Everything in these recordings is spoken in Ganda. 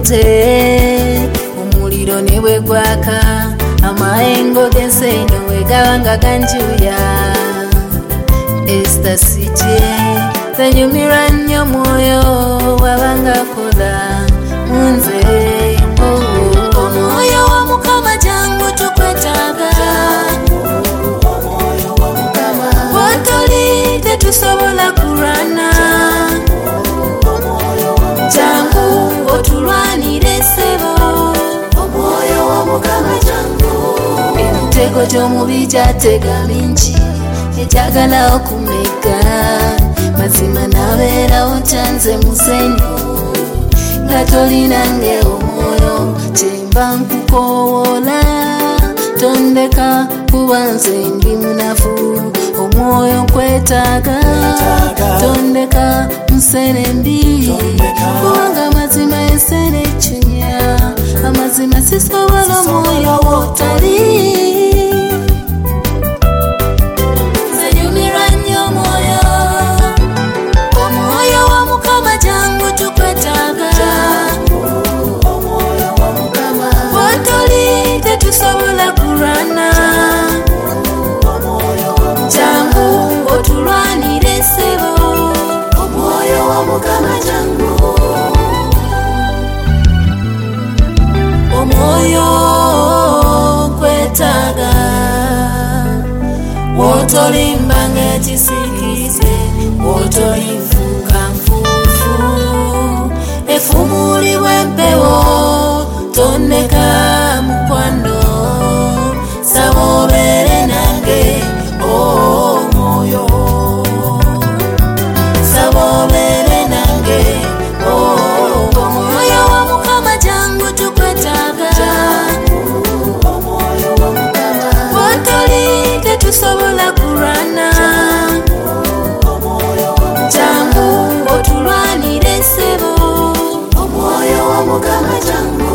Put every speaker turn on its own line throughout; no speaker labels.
nze omuliro ne bwe gwaka amayengo g'ensenyo bwe gabanga ganjuya Esta City zenyumirwa nnyo mwoyo wabanga kola nze omwoyo wa Mukama jangu tukwetaaga wotoli tetusobola kulwana jangu otulwanire ssebo omwoyo wa Mukama jangu emitego gy'omubi gyatega mingi ekyagala okumeka mazima nabeerawo kyanze musenyu nga tolinange omwoyo kyemba nkukoowola tondeka kuba nze ndi munafu omwoyo nkwetaaga tondeka nsene mbi kubanga amazima ensene ekinya amazima sisobola omwoyo wootali tusobola kulwana jangu otulwanire ssebo omwoyo wa Mukama jangu omwoyo kwetaaga wotolimbanga ekisikize wotolinfuuka nfuufu efumulibwa empewo tondeka mukwano saba obeere nange omwoyo saba obeere nange omwoyo wa Mukama jangu tukwetaaga wotoli tetusobola kulwana jangu otulwanire ssebo omwoyo wa Mukama jangu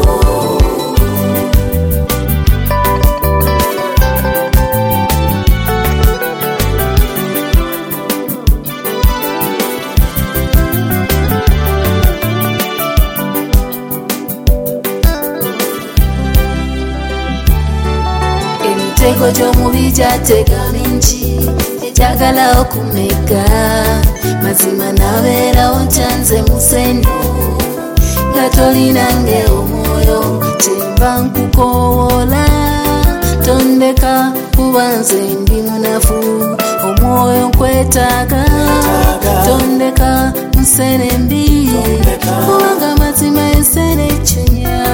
emitego gy'omubi gyatega mingi ekyagala okumeka mazima nabeerawo kyanze musenyu nga tolinange omwoyo kyemba nkukoowola tondeka kuba nze ndi munafu omwoyo nkwetaaga tondeka nsene mbi kubanga amazima ensene ekinya